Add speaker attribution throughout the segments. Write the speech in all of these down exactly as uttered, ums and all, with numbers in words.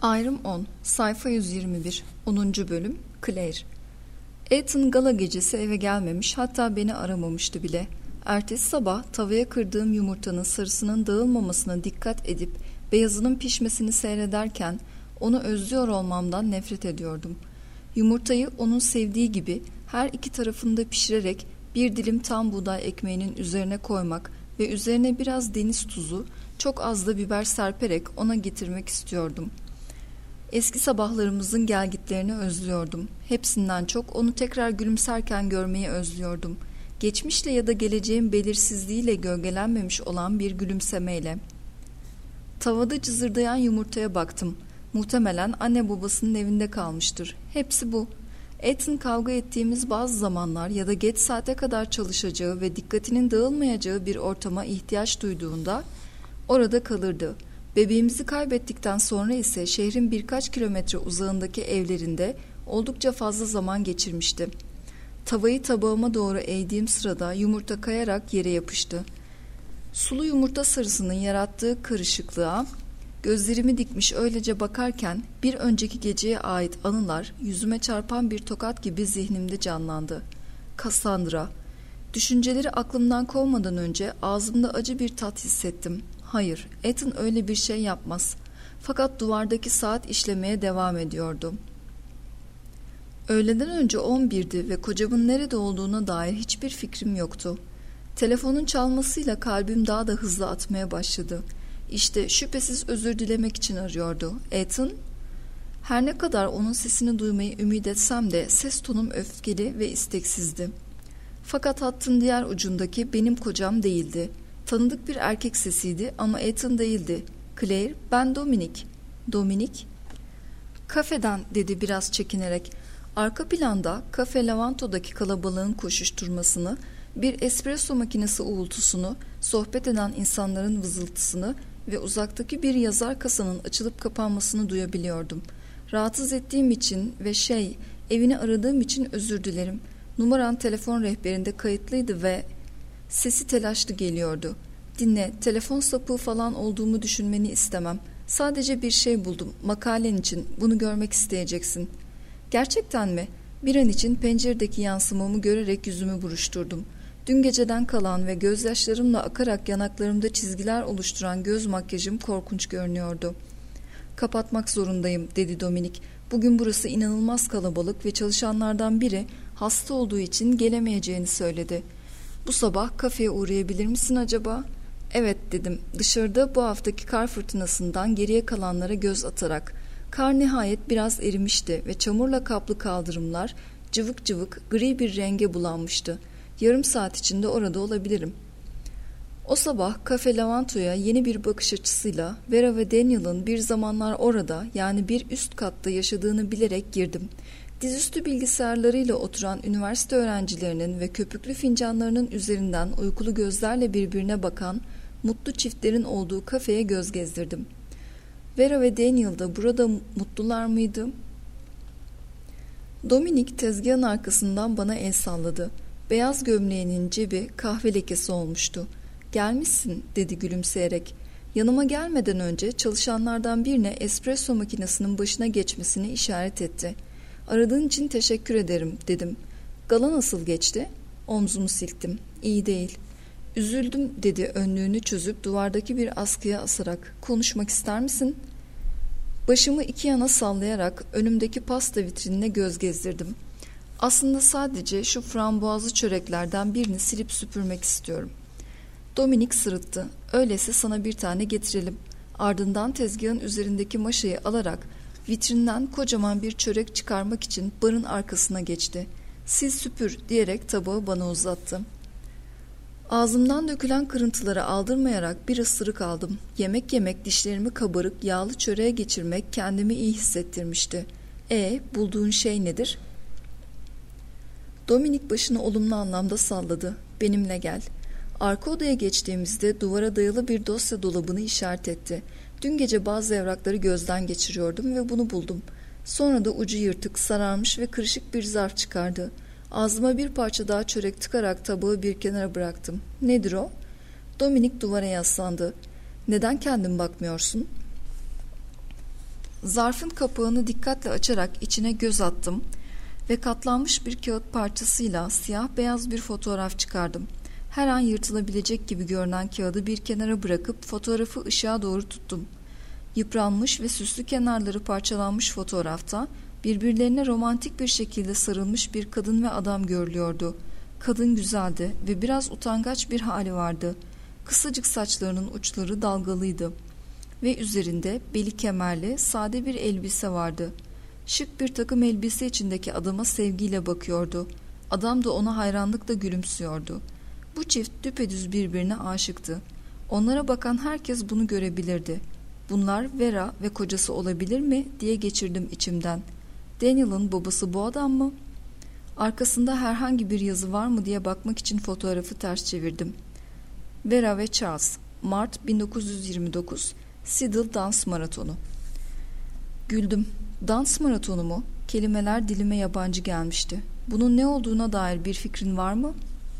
Speaker 1: Ayrım on, sayfa yüz yirmi bir, onuncu bölüm, Claire. Ethan gala gecesi eve gelmemiş, hatta beni aramamıştı bile. Ertesi sabah tavaya kırdığım yumurtanın sarısının dağılmamasına dikkat edip beyazının pişmesini seyrederken onu özlüyor olmamdan nefret ediyordum. Yumurtayı onun sevdiği gibi her iki tarafında pişirerek bir dilim tam buğday ekmeğinin üzerine koymak ve üzerine biraz deniz tuzu, çok az da biber serperek ona getirmek istiyordum. Eski sabahlarımızın gelgitlerini özlüyordum. Hepsinden çok onu tekrar gülümserken görmeyi özlüyordum. Geçmişle ya da geleceğin belirsizliğiyle gölgelenmemiş olan bir gülümsemeyle. Tavada cızırdayan yumurtaya baktım. Muhtemelen anne babasının evinde kalmıştır. Hepsi bu. Ethan kavga ettiğimiz bazı zamanlar ya da geç saate kadar çalışacağı ve dikkatinin dağılmayacağı bir ortama ihtiyaç duyduğunda orada kalırdı. Bebeğimizi kaybettikten sonra ise şehrin birkaç kilometre uzağındaki evlerinde oldukça fazla zaman geçirmişti. Tavayı tabağıma doğru eğdiğim sırada yumurta kayarak yere yapıştı. Sulu yumurta sarısının yarattığı karışıklığa gözlerimi dikmiş öylece bakarken bir önceki geceye ait anılar yüzüme çarpan bir tokat gibi zihnimde canlandı. Cassandra. Düşünceleri aklımdan kovmadan önce ağzımda acı bir tat hissettim. Hayır, Ethan öyle bir şey yapmaz. Fakat duvardaki saat işlemeye devam ediyordu. Öğleden önce on birdi ve kocamın nerede olduğuna dair hiçbir fikrim yoktu. Telefonun çalmasıyla kalbim daha da hızlı atmaya başladı. İşte şüphesiz özür dilemek için arıyordu. Ethan? Her ne kadar onun sesini duymayı ümit etsem de ses tonum öfkeli ve isteksizdi. Fakat hattın diğer ucundaki benim kocam değildi. Tanıdık bir erkek sesiydi ama Ethan değildi. Claire, ben Dominic. Dominic? Kafeden, dedi biraz çekinerek. Arka planda Kafe Lavanto'daki kalabalığın koşuşturmasını, bir espresso makinesi uğultusunu, sohbet eden insanların vızıltısını ve uzaktaki bir yazar kasanın açılıp kapanmasını duyabiliyordum. Rahatsız ettiğim için ve şey, evini aradığım için özür dilerim. Numaran telefon rehberinde kayıtlıydı ve... Sesi telaşlı geliyordu. Dinle, telefon sapığı falan olduğumu düşünmeni istemem. Sadece bir şey buldum, makalen için. Bunu görmek isteyeceksin. Gerçekten mi? Bir an için penceredeki yansımamı görerek yüzümü buruşturdum. Dün geceden kalan ve gözyaşlarımla akarak yanaklarımda çizgiler oluşturan göz makyajım korkunç görünüyordu. Kapatmak zorundayım, dedi Dominic. Bugün burası inanılmaz kalabalık ve çalışanlardan biri hasta olduğu için gelemeyeceğini söyledi. Bu sabah kafeye uğrayabilir misin acaba? Evet, dedim. Dışarıda bu haftaki kar fırtınasından geriye kalanlara göz atarak. Kar nihayet biraz erimişti ve çamurla kaplı kaldırımlar cıvık cıvık gri bir renge bulanmıştı. Yarım saat içinde orada olabilirim. O sabah Kafe Lavanto'ya yeni bir bakış açısıyla Vera ve Daniel'ın bir zamanlar orada, yani bir üst katta yaşadığını bilerek girdim. Dizüstü bilgisayarlarıyla oturan üniversite öğrencilerinin ve köpüklü fincanlarının üzerinden uykulu gözlerle birbirine bakan mutlu çiftlerin olduğu kafeye göz gezdirdim. Vera ve Daniel da burada mutlular mıydı? Dominic tezgahın arkasından bana el salladı. Beyaz gömleğinin cebi kahve lekesi olmuştu. Gelmişsin, dedi gülümseyerek. Yanıma gelmeden önce çalışanlardan birine espresso makinesinin başına geçmesini işaret etti. Aradığın için teşekkür ederim, dedim. Gala nasıl geçti? Omzumu silktim. İyi değil. Üzüldüm, dedi önlüğünü çözüp duvardaki bir askıya asarak. Konuşmak ister misin? Başımı iki yana sallayarak önümdeki pasta vitrinine göz gezdirdim. Aslında sadece şu frambuazlı çöreklerden birini silip süpürmek istiyorum. Dominic sırıttı. Öyleyse sana bir tane getirelim. Ardından tezgahın üzerindeki maşayı alarak vitrinden kocaman bir çörek çıkarmak için barın arkasına geçti. Sil süpür, diyerek tabağı bana uzattı. Ağzımdan dökülen kırıntıları aldırmayarak bir ısırık aldım. Yemek yemek dişlerimi kabarık yağlı çöreğe geçirmek kendimi iyi hissettirmişti. E, bulduğun şey nedir? Dominic başını olumlu anlamda salladı. Benimle gel. Arka odaya geçtiğimizde duvara dayalı bir dosya dolabını işaret etti. Dün gece bazı evrakları gözden geçiriyordum ve bunu buldum. Sonra da ucu yırtık, sararmış ve kırışık bir zarf çıkardı. Ağzıma bir parça daha çörek tıkarak tabağı bir kenara bıraktım. Nedir o? Dominic duvara yaslandı. Neden kendin bakmıyorsun? Zarfın kapağını dikkatle açarak içine göz attım ve katlanmış bir kağıt parçasıyla siyah beyaz bir fotoğraf çıkardım. Her an yırtılabilecek gibi görünen kağıdı bir kenara bırakıp fotoğrafı ışığa doğru tuttum. Yıpranmış ve süslü kenarları parçalanmış fotoğrafta birbirlerine romantik bir şekilde sarılmış bir kadın ve adam görülüyordu. Kadın güzeldi ve biraz utangaç bir hali vardı. Kısacık saçlarının uçları dalgalıydı ve üzerinde beli kemerli sade bir elbise vardı. Şık bir takım elbise içindeki adama sevgiyle bakıyordu. Adam da ona hayranlıkla gülümsüyordu. Bu çift düpedüz birbirine aşıktı. Onlara bakan herkes bunu görebilirdi. Bunlar Vera ve kocası olabilir mi diye geçirdim içimden. Daniel'ın babası bu adam mı? Arkasında herhangi bir yazı var mı diye bakmak için fotoğrafı ters çevirdim. Vera ve Charles, Mart bin dokuz yüz yirmi dokuz, Seattle Dans Maratonu. Güldüm. Dans maratonu mu? Kelimeler dilime yabancı gelmişti. Bunun ne olduğuna dair bir fikrin var mı?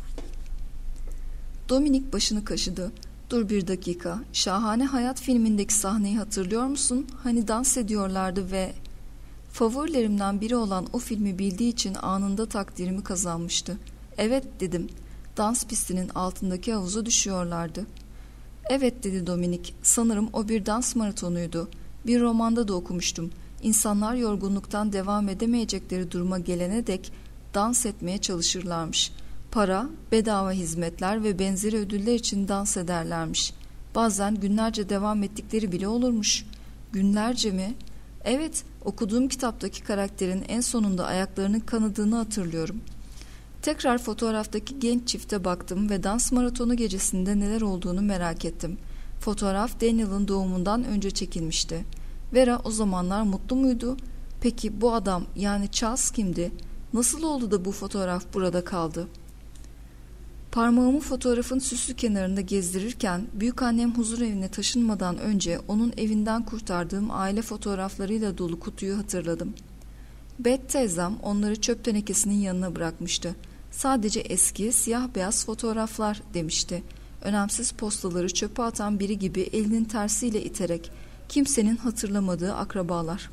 Speaker 1: Dominik başını kaşıdı. Dur bir dakika. Şahane Hayat filmindeki sahneyi hatırlıyor musun? Hani dans ediyorlardı ve... Favorilerimden biri olan o filmi bildiği için anında takdirimi kazanmıştı. Evet dedim. Dans pistinin altındaki havuza düşüyorlardı. Evet dedi Dominik. Sanırım o bir dans maratonuydu. Bir romanda da okumuştum. İnsanlar yorgunluktan devam edemeyecekleri duruma gelene dek dans etmeye çalışırlarmış. Para, bedava hizmetler ve benzeri ödüller için dans ederlermiş. Bazen günlerce devam ettikleri bile olurmuş. Günlerce mi? Evet, okuduğum kitaptaki karakterin en sonunda ayaklarının kanadığını hatırlıyorum. Tekrar fotoğraftaki genç çifte baktım ve dans maratonu gecesinde neler olduğunu merak ettim. Fotoğraf Daniel'ın doğumundan önce çekilmişti. Vera o zamanlar mutlu muydu? Peki bu adam yani Charles kimdi? Nasıl oldu da bu fotoğraf burada kaldı? Parmağımı fotoğrafın süslü kenarında gezdirirken büyükannem huzurevine taşınmadan önce onun evinden kurtardığım aile fotoğraflarıyla dolu kutuyu hatırladım. Beth teyzem onları çöp tenekesinin yanına bırakmıştı. Sadece eski siyah beyaz fotoğraflar demişti. Önemsiz postaları çöpe atan biri gibi elinin tersiyle iterek, kimsenin hatırlamadığı akrabalar.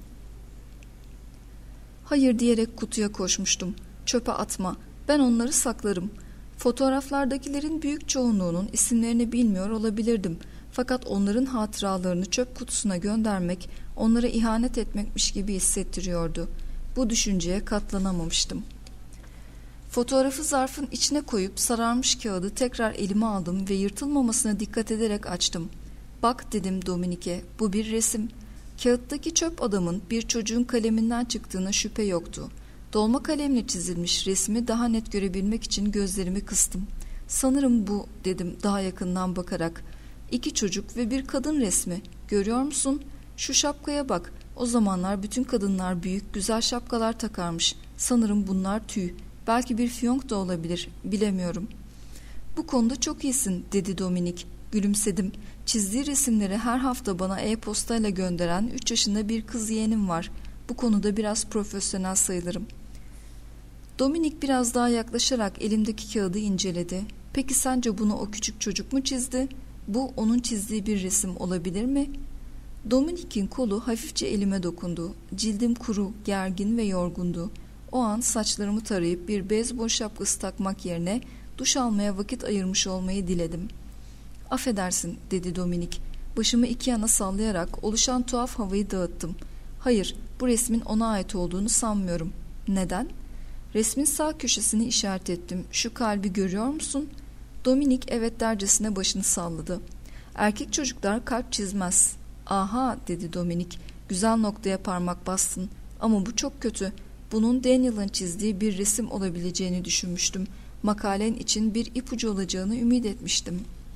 Speaker 1: Hayır diyerek kutuya koşmuştum. Çöpe atma, ben onları saklarım. Fotoğraflardakilerin büyük çoğunluğunun isimlerini bilmiyor olabilirdim. Fakat onların hatıralarını çöp kutusuna göndermek, onlara ihanet etmekmiş gibi hissettiriyordu. Bu düşünceye katlanamamıştım. Fotoğrafı zarfın içine koyup sararmış kağıdı tekrar elime aldım ve yırtılmamasına dikkat ederek açtım. Bak dedim Dominik'e, bu bir resim. Kağıttaki çöp adamın bir çocuğun kaleminden çıktığına şüphe yoktu. Dolma kalemle çizilmiş resmi daha net görebilmek için gözlerimi kıstım. Sanırım bu dedim daha yakından bakarak. İki çocuk ve bir kadın resmi. Görüyor musun? Şu şapkaya bak. O zamanlar bütün kadınlar büyük güzel şapkalar takarmış. Sanırım bunlar tüy. Belki bir fiyonk da olabilir. Bilemiyorum. Bu konuda çok iyisin dedi Dominik. Gülümsedim. Çizdiği resimleri her hafta bana e-postayla gönderen üç yaşında bir kız yeğenim var. Bu konuda biraz profesyonel sayılırım. Dominik biraz daha yaklaşarak elimdeki kağıdı inceledi. Peki sence bunu o küçük çocuk mu çizdi? Bu onun çizdiği bir resim olabilir mi? Dominik'in kolu hafifçe elime dokundu. Cildim kuru, gergin ve yorgundu. O an saçlarımı tarayıp bir beyzbol şapkası takmak yerine duş almaya vakit ayırmış olmayı diledim. Affedersin dedi Dominik. Başımı iki yana sallayarak oluşan tuhaf havayı dağıttım. Hayır, bu resmin ona ait olduğunu sanmıyorum. Neden? Resmin sağ köşesini işaret ettim. Şu kalbi görüyor musun? Dominik evet dercesine başını salladı. Erkek çocuklar kalp çizmez. Aha dedi Dominik. Güzel noktaya parmak bastın. Ama bu çok kötü. Bunun Daniel'ın çizdiği bir resim olabileceğini düşünmüştüm. Makalen için bir ipucu olacağını ümit etmiştim.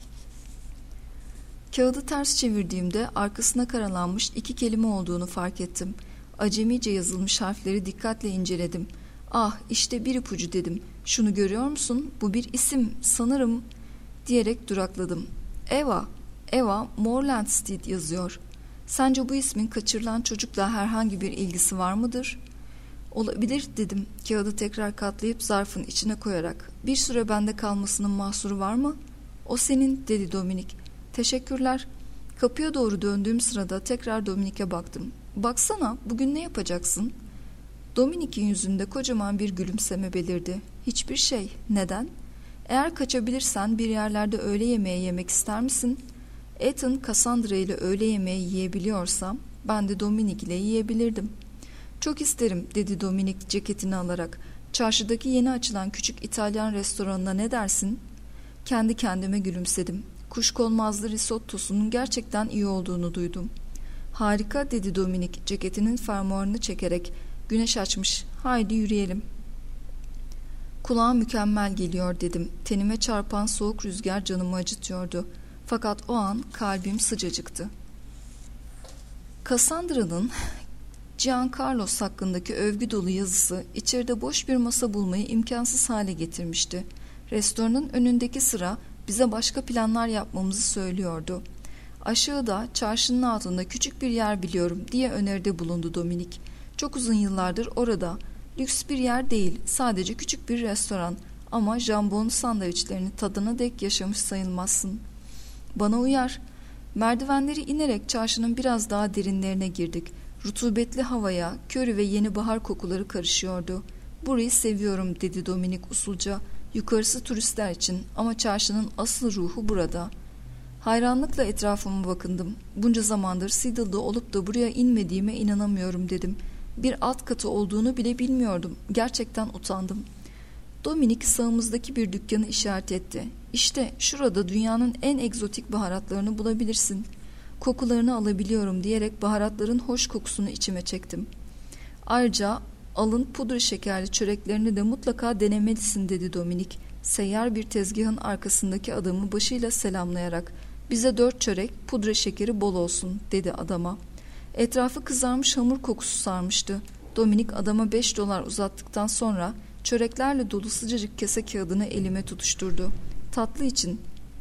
Speaker 1: Kağıdı ters çevirdiğimde arkasına karalanmış iki kelime olduğunu fark ettim. Acemice yazılmış harfleri dikkatle inceledim. Ah işte bir ipucu dedim. Şunu görüyor musun? Bu bir isim sanırım diyerek durakladım. Eva, Eva Morlandstead yazıyor. Sence bu ismin kaçırılan çocukla herhangi bir ilgisi var mıdır? Olabilir dedim. Kağıdı tekrar katlayıp zarfın içine koyarak. Bir süre bende kalmasının mahsuru var mı? O senin dedi Dominik. Teşekkürler. Kapıya doğru döndüğüm sırada tekrar Dominik'e baktım. Baksana, bugün ne yapacaksın? Dominik'in yüzünde kocaman bir gülümseme belirdi. Hiçbir şey. Neden? Eğer kaçabilirsen bir yerlerde öğle yemeği yemek ister misin? Ethan, Cassandra ile öğle yemeği yiyebiliyorsam ben de Dominik ile yiyebilirdim. Çok isterim, dedi Dominik ceketini alarak. Çarşıdaki yeni açılan küçük İtalyan restoranına ne dersin? Kendi kendime gülümsedim. Kuşkonmazlı risottosunun gerçekten iyi olduğunu duydum. Harika, dedi Dominik ceketinin fermuarını çekerek. Güneş açmış. Haydi yürüyelim. Kulağa mükemmel geliyor, dedim. Tenime çarpan soğuk rüzgar canımı acıtıyordu. Fakat o an kalbim sıcacıktı. Cassandra'nın Giancarlos hakkındaki övgü dolu yazısı içeride boş bir masa bulmayı imkansız hale getirmişti. Restoranın önündeki sıra bize başka planlar yapmamızı söylüyordu. Aşağıda, çarşının altında küçük bir yer biliyorum diye öneride bulundu Dominik. Çok uzun yıllardır orada. Lüks bir yer değil, sadece küçük bir restoran ama jambon sandviçlerini tadına dek yaşamış sayılmazsın. Bana uyar. Merdivenleri inerek çarşının biraz daha derinlerine girdik. Rutubetli havaya köri ve yeni bahar kokuları karışıyordu. Burayı seviyorum, dedi Dominik usulca. Yukarısı turistler için ama çarşının asıl ruhu burada. Hayranlıkla etrafıma bakındım. Bunca zamandır Seattle'da olup da buraya inmediğime inanamıyorum, dedim. Bir alt katı olduğunu bile bilmiyordum. Gerçekten utandım. Dominik sağımızdaki bir dükkanı işaret etti. İşte şurada dünyanın en egzotik baharatlarını bulabilirsin. Kokularını alabiliyorum diyerek baharatların hoş kokusunu içime çektim. Ayrıca alın pudra şekerli çöreklerini de mutlaka denemelisin, dedi Dominik. Seyyar bir tezgahın arkasındaki adamı başıyla selamlayarak. Bize dört çörek, pudra şekeri bol olsun, dedi adama. Etrafı kızarmış hamur kokusu sarmıştı. Dominik adama beş dolar uzattıktan sonra çöreklerle dolu sıcacık kese kağıdını elime tutuşturdu. Tatlı için.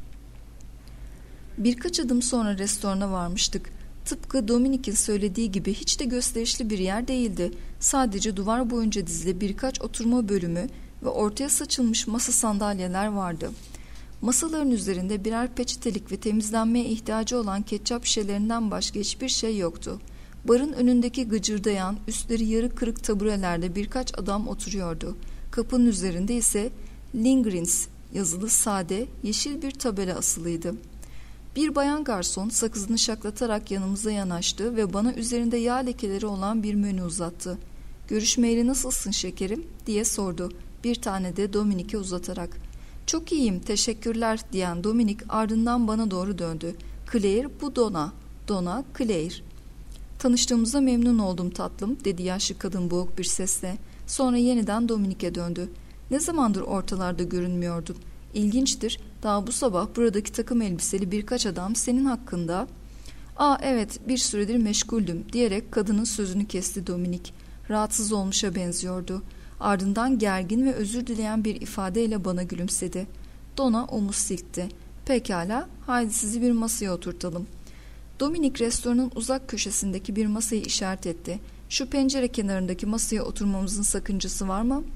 Speaker 1: Birkaç adım sonra restorana varmıştık. Tıpkı Dominik'in söylediği gibi hiç de gösterişli bir yer değildi. Sadece duvar boyunca dizili birkaç oturma bölümü ve ortaya saçılmış masa sandalyeler vardı. Masaların üzerinde birer peçetelik ve temizlenmeye ihtiyacı olan ketçap şişelerinden başka hiçbir şey yoktu. Barın önündeki gıcırdayan, üstleri yarı kırık taburelerde birkaç adam oturuyordu. Kapının üzerinde ise Lingrins yazılı sade, yeşil bir tabela asılıydı. Bir bayan garson sakızını şaklatarak yanımıza yanaştı ve bana üzerinde yağ lekeleri olan bir menü uzattı. "Görüşmeyeli nasılsın şekerim?" diye sordu. Bir tane de Dominik'e uzatarak. "Çok iyiyim, teşekkürler," diyen Dominik ardından bana doğru döndü. "Claire, bu Donna. Donna, Claire." "Tanıştığımıza memnun oldum tatlım," dedi yaşlı kadın boğuk bir sesle. Sonra yeniden Dominik'e döndü. "Ne zamandır ortalarda görünmüyordun? İlginçtir. Daha bu sabah buradaki takım elbiseli birkaç adam senin hakkında..." "Aa evet, bir süredir meşguldüm," diyerek kadının sözünü kesti Dominik. Rahatsız olmuşa benziyordu. Ardından gergin ve özür dileyen bir ifadeyle bana gülümsedi. Donna omuz silkti. "Pekala, haydi sizi bir masaya oturtalım." Dominik restoranın uzak köşesindeki bir masayı işaret etti. "Şu pencere kenarındaki masaya oturmamızın sakıncası var mı?"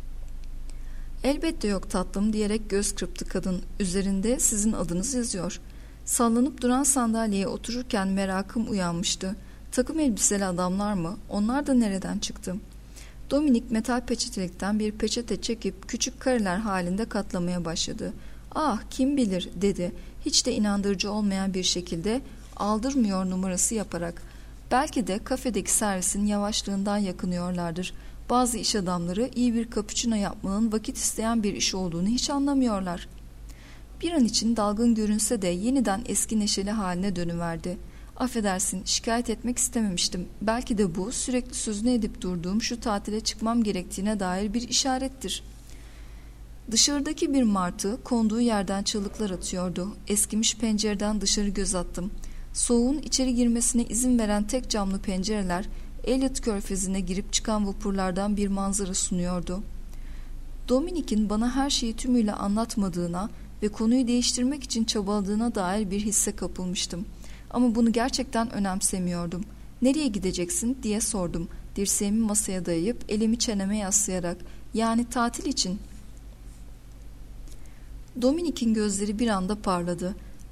Speaker 1: "Elbette yok tatlım," diyerek göz kırptı kadın. "Üzerinde sizin adınız yazıyor." Sallanıp duran sandalyeye otururken merakım uyanmıştı. Takım elbiseli adamlar mı? Onlar da nereden çıktı? Dominik metal peçetelikten bir peçete çekip küçük kareler halinde katlamaya başladı. "Ah, kim bilir," dedi. Hiç de inandırıcı olmayan bir şekilde, aldırmıyor numarası yaparak. "Belki de kafedeki servisin yavaşlığından yakınıyorlardır. Bazı iş adamları iyi bir cappuccino yapmanın vakit isteyen bir iş olduğunu hiç anlamıyorlar." Bir an için dalgın görünse de yeniden eski neşeli haline dönüverdi. "Affedersin, şikayet etmek istememiştim. Belki de bu sürekli sözünü edip durduğum şu tatile çıkmam gerektiğine dair bir işarettir." Dışarıdaki bir martı konduğu yerden çığlıklar atıyordu. Eskimiş pencereden dışarı göz attım. Soğuğun içeri girmesine izin veren tek camlı pencereler Elliot Körfezi'ne girip çıkan vapurlardan bir manzara sunuyordu. Dominik'in bana her şeyi tümüyle anlatmadığına ve konuyu değiştirmek için çabaladığına dair bir hisse kapılmıştım. Ama bunu gerçekten önemsemiyordum. "Nereye gideceksin?" diye sordum. Dirseğimi masaya dayayıp elimi çeneme yaslayarak. "Yani tatil için." Dominik'in gözleri bir anda parladı.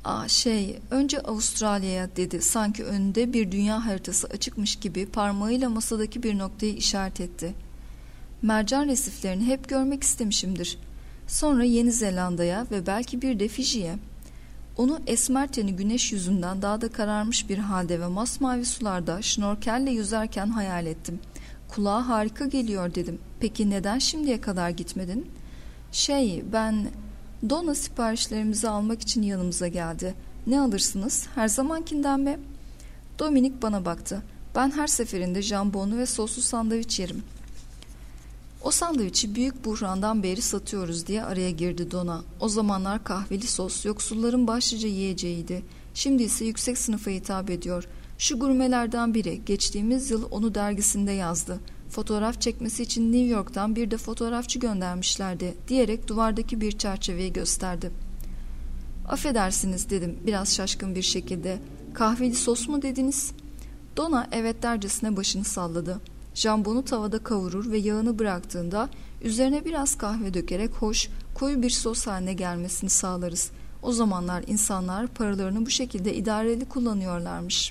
Speaker 1: Aa şey, önce Avustralya'ya dedi. Sanki önünde bir dünya haritası açıkmış gibi parmağıyla masadaki bir noktayı işaret etti. Mercan resiflerini hep görmek istemişimdir. Sonra Yeni Zelanda'ya ve belki bir de Fiji'ye. Onu esmer teni güneş yüzünden daha da kararmış bir halde ve masmavi sularda şnorkelle yüzerken hayal ettim. Kulağa harika geliyor dedim. Peki neden şimdiye kadar gitmedin? Şey, ben... Donna siparişlerimizi almak için yanımıza geldi. Ne alırsınız? Her zamankinden mi? Dominik bana baktı. Ben her seferinde jambonlu ve soslu sandviç yerim. O sandviçi büyük buhrandan beri satıyoruz diye araya girdi Donna. O zamanlar kahveli sos yoksulların başlıca yiyeceğiydi. Şimdi ise yüksek sınıfa hitap ediyor. Şu gurmelerden biri geçtiğimiz yıl onu dergisinde yazdı. Fotoğraf çekmesi için New York'tan bir de fotoğrafçı göndermişlerdi diyerek duvardaki bir çerçeveyi gösterdi. Affedersiniz dedim biraz şaşkın bir şekilde. Kahveli sos mu dediniz? Donna evet dercesine başını salladı. Jambonu tavada kavurur ve yağını bıraktığında üzerine biraz kahve dökerek hoş, koyu bir sos haline gelmesini sağlarız. O zamanlar insanlar paralarını bu şekilde idareli kullanıyorlarmış.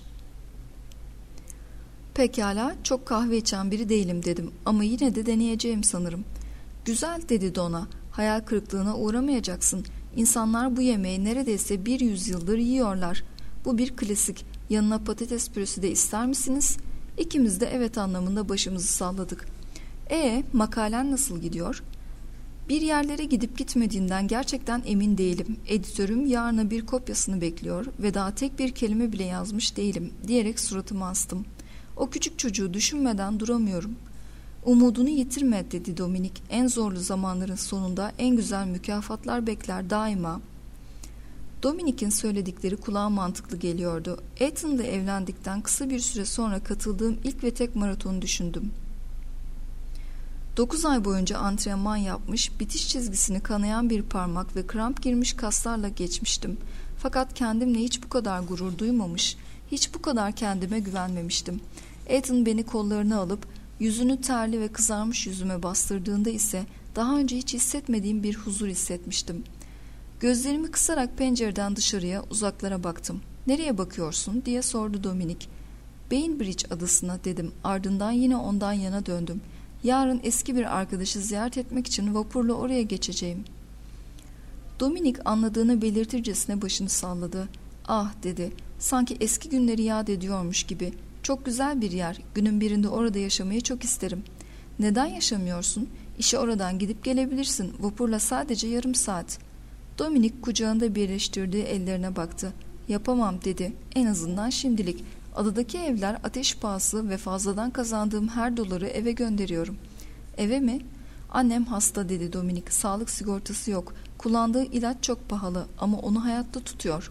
Speaker 1: Pekala, çok kahve içen biri değilim dedim ama yine de deneyeceğim sanırım. Güzel dedi Donna, hayal kırıklığına uğramayacaksın. İnsanlar bu yemeği neredeyse bir yüzyıldır yiyorlar. Bu bir klasik. Yanına patates püresi de ister misiniz? İkimiz de evet anlamında başımızı salladık. E, makalen nasıl gidiyor? Bir yerlere gidip gitmediğinden gerçekten emin değilim. Editörüm yarına bir kopyasını bekliyor ve daha tek bir kelime bile yazmış değilim diyerek suratımı astım. O küçük çocuğu düşünmeden duramıyorum. Umudunu yitirme dedi Dominik. En zorlu zamanların sonunda en güzel mükafatlar bekler daima. Dominik'in söyledikleri kulağa mantıklı geliyordu. Ethan'la evlendikten kısa bir süre sonra katıldığım ilk ve tek maratonu düşündüm. Dokuz ay boyunca antrenman yapmış, bitiş çizgisini kanayan bir parmak ve kramp girmiş kaslarla geçmiştim. Fakat kendimle hiç bu kadar gurur duymamış, hiç bu kadar kendime güvenmemiştim. Ethan beni kollarına alıp yüzünü terli ve kızarmış yüzüme bastırdığında ise daha önce hiç hissetmediğim bir huzur hissetmiştim. Gözlerimi kısarak pencereden dışarıya, uzaklara baktım. "Nereye bakıyorsun?" diye sordu Dominik. "Bainbridge adasına" dedim. Ardından yine ondan yana döndüm. "Yarın eski bir arkadaşı ziyaret etmek için vapurla oraya geçeceğim." Dominik anladığını belirtircesine başını salladı. "Ah" dedi. "Sanki eski günleri yad ediyormuş gibi. Çok güzel bir yer. Günün birinde orada yaşamayı çok isterim." "Neden yaşamıyorsun? İşe oradan gidip gelebilirsin. Vapurla sadece yarım saat." Dominik kucağında birleştirdiği ellerine baktı. "Yapamam" dedi. "En azından şimdilik. Adadaki evler ateş pahası ve fazladan kazandığım her doları eve gönderiyorum." "Eve mi?" "Annem hasta" dedi Dominik. "Sağlık sigortası yok. Kullandığı ilaç çok pahalı ama onu hayatta tutuyor."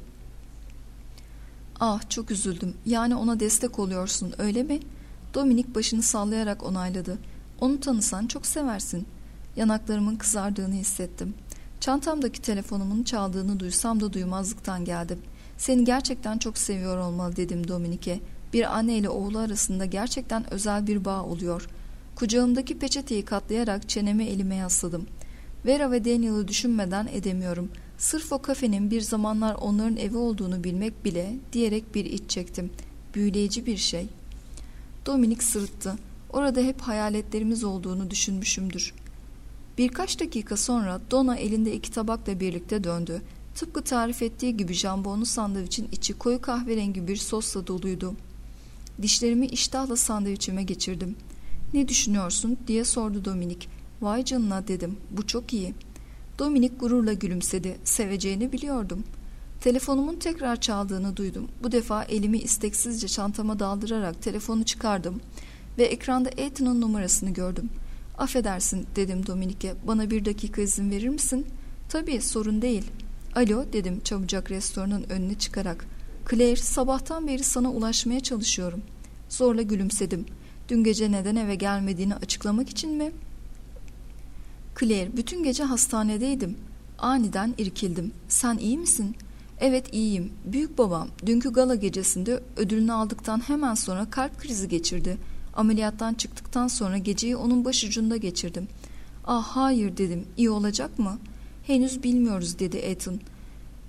Speaker 1: "Ah, çok üzüldüm. Yani ona destek oluyorsun, öyle mi?" Dominik başını sallayarak onayladı. "Onu tanısan çok seversin." Yanaklarımın kızardığını hissettim. Çantamdaki telefonumun çaldığını duysam da duymazlıktan geldim. "Seni gerçekten çok seviyor olmalı" dedim Dominik'e. "Bir anne ile oğlu arasında gerçekten özel bir bağ oluyor." Kucağımdaki peçeteyi katlayarak çenemi elime yasladım. Vera ve Daniel'ı düşünmeden edemiyorum. Sırf o kafenin bir zamanlar onların evi olduğunu bilmek bile diyerek bir iç çektim. Büyüleyici bir şey. Dominik sırıttı. "Orada hep hayaletlerimiz olduğunu düşünmüşümdür." Birkaç dakika sonra Donna elinde iki tabakla birlikte döndü. Tıpkı tarif ettiği gibi jambonlu sandviçin içi koyu kahverengi bir sosla doluydu. Dişlerimi iştahla sandviçime geçirdim. "Ne düşünüyorsun?" diye sordu Dominik. "Vay canına" dedim. "Bu çok iyi." Dominik gururla gülümsedi. Seveceğini biliyordum. Telefonumun tekrar çaldığını duydum. Bu defa elimi isteksizce çantama daldırarak telefonu çıkardım ve ekranda Ethan'ın numarasını gördüm. "Affedersin" dedim Dominik'e. "Bana bir dakika izin verir misin?" "Tabii, sorun değil." "Alo" dedim çabucak restoranın önüne çıkarak. "Claire, sabahtan beri sana ulaşmaya çalışıyorum." Zorla gülümsedim. "Dün gece neden eve gelmediğini açıklamak için mi?" "Claire, bütün gece hastanedeydim." Aniden irkildim. "Sen iyi misin?" "Evet, iyiyim. Büyük babam dünkü gala gecesinde ödülünü aldıktan hemen sonra kalp krizi geçirdi. Ameliyattan çıktıktan sonra geceyi onun başucunda geçirdim." "Ah hayır" dedim. "İyi olacak mı?" "Henüz bilmiyoruz" dedi Ethan.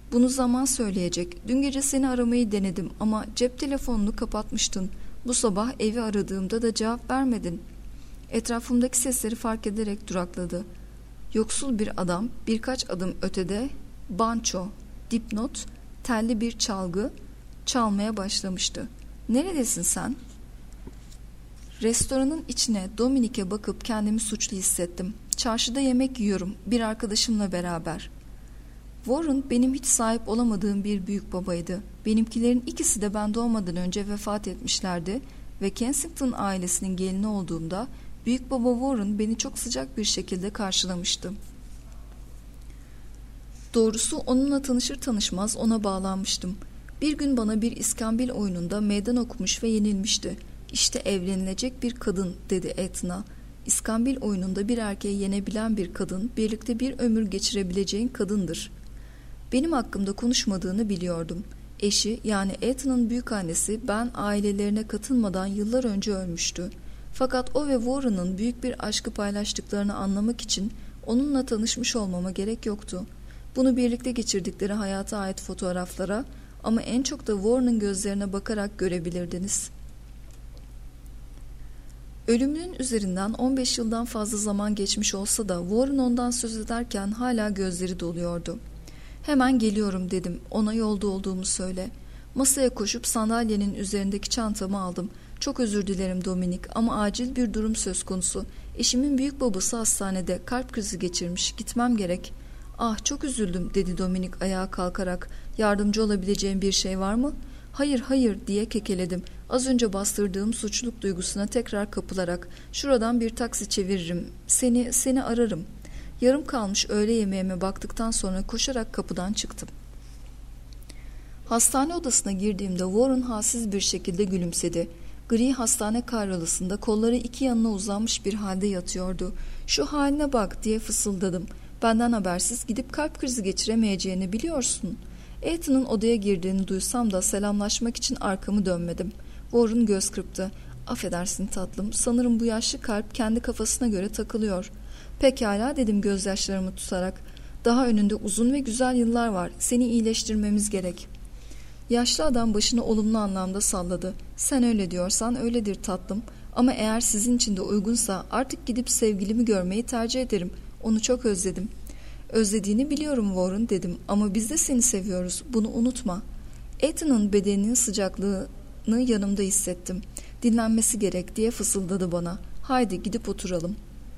Speaker 1: Bunu zaman söyleyecek. Dün gece seni aramayı denedim ama cep telefonunu kapatmıştın. Bu sabah evi aradığımda da cevap vermedin. Etrafımdaki sesleri fark ederek durakladı. Yoksul bir adam birkaç adım ötede banço, dipnot, telli bir çalgı çalmaya başlamıştı. Neredesin sen? Restoranın içine Dominik'e bakıp kendimi suçlu hissettim. Çarşıda yemek yiyorum bir arkadaşımla beraber. Warren benim hiç sahip olamadığım bir büyük babaydı. Benimkilerin ikisi de ben doğmadan önce vefat etmişlerdi ve Kensington ailesinin gelini olduğumda büyük baba Warren beni çok sıcak bir şekilde karşılamıştı. Doğrusu onunla tanışır tanışmaz ona bağlanmıştım. Bir gün bana bir iskambil oyununda meydan okumuş ve yenilmişti. İşte evlenilecek bir kadın dedi Etna. İskambil oyununda bir erkeği yenebilen bir kadın birlikte bir ömür geçirebileceğin kadındır. Benim hakkımda konuşmadığını biliyordum. Eşi yani Etna'nın büyükannesi ben ailelerine katılmadan yıllar önce ölmüştü. Fakat o ve Warren'ın büyük bir aşkı paylaştıklarını anlamak için onunla tanışmış olmama gerek yoktu. Bunu birlikte geçirdikleri hayata ait fotoğraflara ama en çok da Warren'ın gözlerine bakarak görebilirdiniz. Ölümünün üzerinden on beş yıldan fazla zaman geçmiş olsa da Warren ondan söz ederken hala gözleri doluyordu. Hemen geliyorum dedim. Ona yolda olduğumu söyle. Masaya koşup sandalyenin üzerindeki çantamı aldım. Çok özür dilerim Dominik ama acil bir durum söz konusu. Eşimin büyük babası hastanede kalp krizi geçirmiş. Gitmem gerek. Ah çok üzüldüm dedi Dominik ayağa kalkarak. Yardımcı olabileceğim bir şey var mı? Hayır hayır diye kekeledim. Az önce bastırdığım suçluluk duygusuna tekrar kapılarak. Şuradan bir taksi çeviririm. Seni seni ararım. Yarım kalmış öğle yemeğime baktıktan sonra koşarak kapıdan çıktım. Hastane odasına girdiğimde Warren halsiz bir şekilde gülümsedi. Gri hastane karyolesinde kolları iki yanına uzanmış bir halde yatıyordu. Şu haline bak diye fısıldadım. Benden habersiz gidip kalp krizi geçiremeyeceğini biliyorsun. Ethan'ın odaya girdiğini duysam da selamlaşmak için arkamı dönmedim. Warren göz kırptı. Affedersin tatlım, sanırım bu yaşlı kalp kendi kafasına göre takılıyor. Pekala dedim gözyaşlarımı tutarak. Daha önünde uzun ve güzel yıllar var. Seni iyileştirmemiz gerek. Yaşlı adam başını olumlu anlamda salladı. Sen öyle diyorsan öyledir tatlım. Ama eğer sizin için de uygunsa artık gidip sevgilimi görmeyi tercih ederim. Onu çok özledim. Özlediğini biliyorum Warren dedim ama biz de seni seviyoruz. Bunu unutma. Ethan'ın bedeninin sıcaklığını yanımda hissettim. Dinlenmesi gerek diye fısıldadı bana. Haydi gidip oturalım.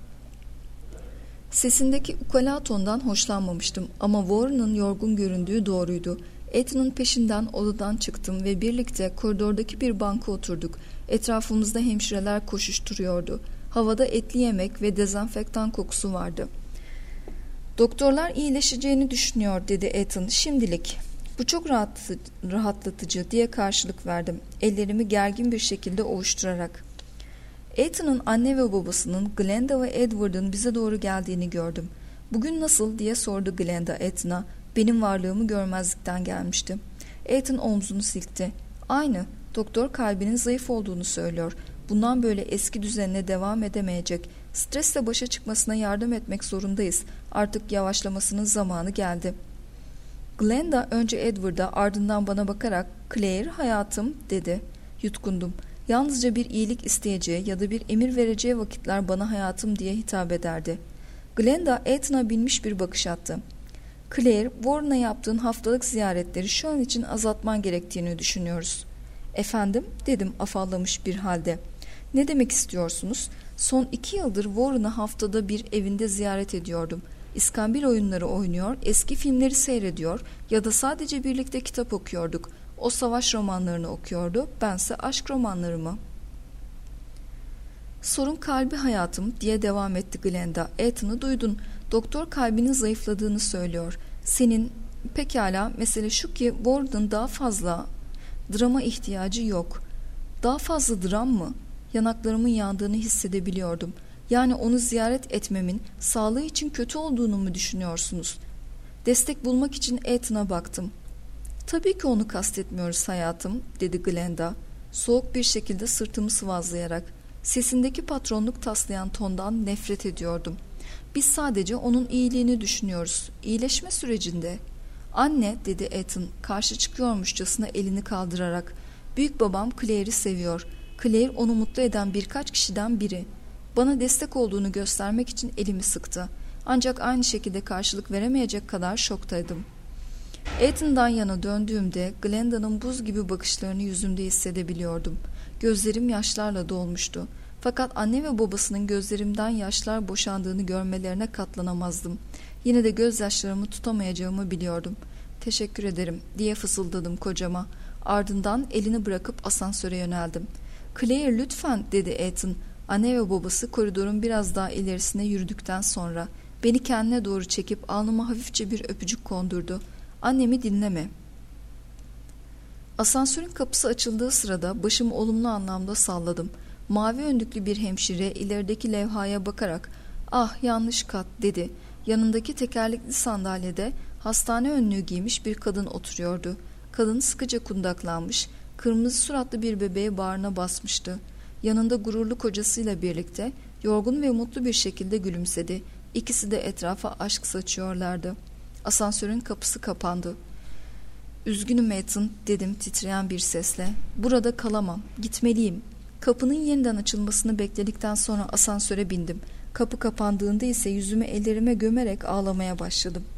Speaker 1: Sesindeki ukala tondan hoşlanmamıştım ama Warren'ın yorgun göründüğü doğruydu. Ethan'ın peşinden odadan çıktım ve birlikte koridordaki bir banka oturduk. Etrafımızda hemşireler koşuşturuyordu. Havada etli yemek ve dezenfektan kokusu vardı. Doktorlar iyileşeceğini düşünüyor dedi Ethan şimdilik. Bu çok rahatlatıcı diye karşılık verdim. Ellerimi gergin bir şekilde ovuşturarak. Ethan'ın anne ve babasının Glenda ve Edward'ın bize doğru geldiğini gördüm. Bugün nasıl diye sordu Glenda Ethan'a. Benim varlığımı görmezlikten gelmişti. Ethan omzunu silkti. Aynı. Doktor kalbinin zayıf olduğunu söylüyor. Bundan böyle eski düzenine devam edemeyecek. Stresle başa çıkmasına yardım etmek zorundayız. Artık yavaşlamasının zamanı geldi. Glenda önce Edward'a ardından bana bakarak Claire hayatım dedi. Yutkundum. Yalnızca bir iyilik isteyeceği ya da bir emir vereceği vakitler bana hayatım diye hitap ederdi. Glenda Ethan'a binmiş bir bakış attı. Claire, Warren'a yaptığın haftalık ziyaretleri şu an için azaltman gerektiğini düşünüyoruz. Efendim dedim afallamış bir halde. Ne demek istiyorsunuz? Son iki yıldır Warren'ı haftada bir evinde ziyaret ediyordum. İskambil oyunları oynuyor, eski filmleri seyrediyor ya da sadece birlikte kitap okuyorduk. O savaş romanlarını okuyordu, bense aşk romanlarımı. Sorun kalbi hayatım diye devam etti Glenda. Ethan'ı duydun. Doktor kalbinin zayıfladığını söylüyor. Senin pekala mesele şu ki Warren'ın daha fazla drama ihtiyacı yok. Daha fazla dram mı? Yanaklarımın yandığını hissedebiliyordum. Yani onu ziyaret etmemin sağlığı için kötü olduğunu mu düşünüyorsunuz? Destek bulmak için Ethan'a baktım. Tabii ki onu kastetmiyoruz hayatım, dedi Glenda. Soğuk bir şekilde sırtımı sıvazlayarak. Sesindeki patronluk taslayan tondan nefret ediyordum. Biz sadece onun iyiliğini düşünüyoruz. İyileşme sürecinde. "Anne," dedi Ethan karşı çıkıyormuşçasına elini kaldırarak. "Büyük babam Claire'i seviyor. Claire onu mutlu eden birkaç kişiden biri. Bana destek olduğunu göstermek için elimi sıktı. Ancak aynı şekilde karşılık veremeyecek kadar şoktaydım." Ethan'dan yana döndüğümde Glenda'nın buz gibi bakışlarını yüzümde hissedebiliyordum. Gözlerim yaşlarla dolmuştu. Fakat anne ve babasının gözlerimden yaşlar boşandığını görmelerine katlanamazdım. Yine de gözyaşlarımı tutamayacağımı biliyordum. "Teşekkür ederim," diye fısıldadım kocama. Ardından elini bırakıp asansöre yöneldim. "Claire lütfen," dedi Ethan. Anne ve babası koridorun biraz daha ilerisine yürüdükten sonra beni kendine doğru çekip alnıma hafifçe bir öpücük kondurdu. "Annemi dinleme." Asansörün kapısı açıldığı sırada başımı olumlu anlamda salladım. Mavi önlüklü bir hemşire ilerideki levhaya bakarak "Ah, yanlış kat," dedi. Yanındaki tekerlekli sandalyede hastane önlüğü giymiş bir kadın oturuyordu. Kadın sıkıca kundaklanmış, kırmızı suratlı bir bebeğe bağrına basmıştı. Yanında gururlu kocasıyla birlikte yorgun ve mutlu bir şekilde gülümsedi. İkisi de etrafa aşk saçıyorlardı. Asansörün kapısı kapandı. "Üzgünüm Ethan," dedim titreyen bir sesle. "Burada kalamam, gitmeliyim." Kapının yeniden açılmasını bekledikten sonra asansöre bindim. Kapı kapandığında ise yüzümü ellerime gömerek ağlamaya başladım.